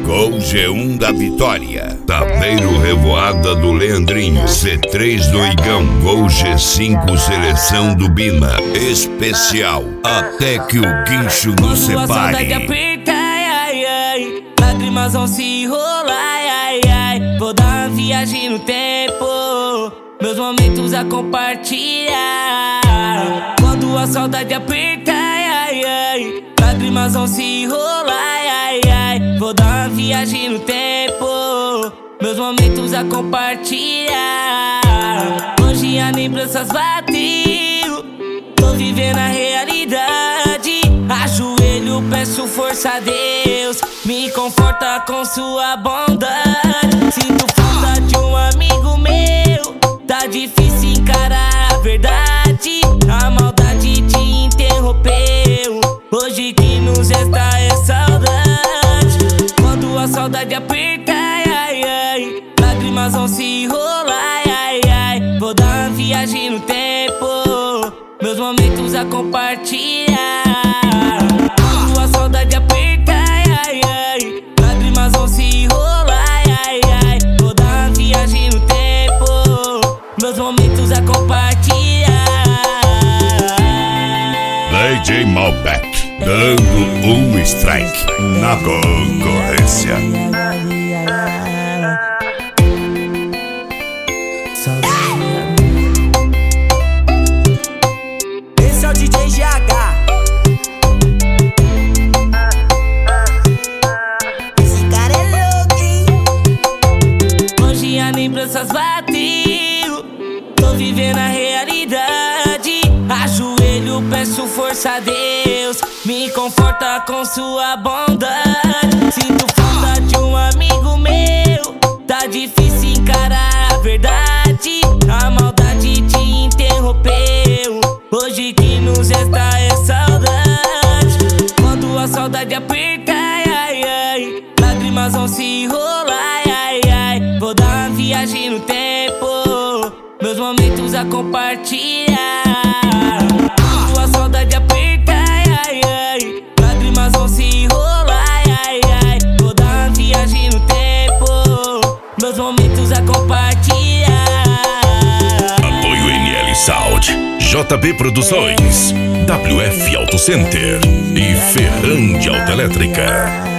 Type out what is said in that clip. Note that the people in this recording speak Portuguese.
Gol G1 da Vitória. Tapeiro Revoada do Leandrinho. C3 do Igão. Gol G5 Seleção do Bina. Especial. Até que o guincho nos separe. Quando a saudade aperta, ai, ai, lágrimas vão se rolar, ai, ai. Vou dar uma viagem no tempo, meus momentos a compartilhar. Quando a saudade aperta, ai, ai, lágrimas vão se rolar, ai, ai. Vou dar uma viagem no tempo, meus momentos a compartilhar. Hoje as lembranças bateu, tô vivendo a realidade. Ajoelho, peço força a Deus, me conforta com sua bondade. Sinto falta de um amigo meu, tá difícil encarar a verdade. A maldade te interrompeu, hoje que nos resta é saudade. Quando a saudade aperta, ai, ai, lágrimas vão se rolar, ai, ai. Vou dar uma viagem no tempo, meus momentos a compartilhar. Quando a saudade aperta, ai, ai, lágrimas vão se rolar, ai, ai. Vou dar uma viagem no tempo, meus momentos a compartilhar. DJ Malbec dando um strike na concorrência. Esse é o DJ GH. Esse cara é louco, hein? Hoje as lembranças bateu, tô vivendo a realidade. Ajoelho, peço força a Deus, me conforta com sua bondade. Sinto falta de um amigo meu, tá difícil encarar a verdade. A maldade te interrompeu, hoje que nos resta é saudade. Quando a saudade aperta, ai, ai, lágrimas vão se rolar, ai, ai. Vou dar uma viagem no tempo, meus momentos a compartilhar. Quando a saudade aperta, ai, ai, lágrimas vão se rolar, ai, ai. Vou dar uma viagem no tempo, meus momentos a compartilhar. Apoio NL Sound, JB Produções, WF Auto Center e Ferrandi Autoelétrica.